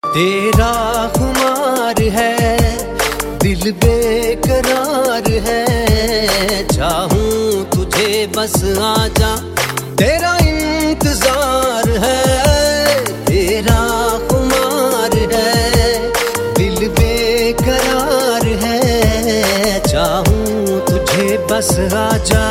तेरा खुमार है, दिल बेकरार है, चाहूं तुझे बस आजा, तेरा इंतजार है। तेरा खुमार है, दिल बेकरार है, चाहूं तुझे बस आजा।